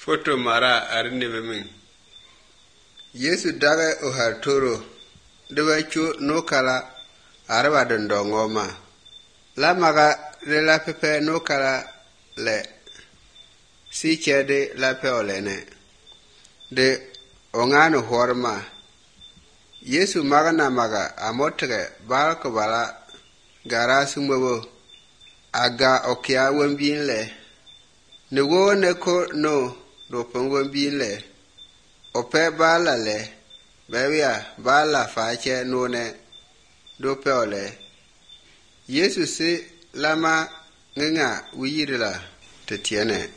Foto mara arine bemin. Yesu daga o hartoro. Dewa chu no kala araba dondongo ma. La maga de la pepe no kala le. Si chede la pe olene. De ongano horma. Yesu maga na maga amotre balko bala gara sumbo. Aga okia wembin le. Ne wo ne ko no do pongwon bin le. Ope bala le. Bebia bala fache no ne do pe ole. Yesu se lama ngenga wiyirila te tiene.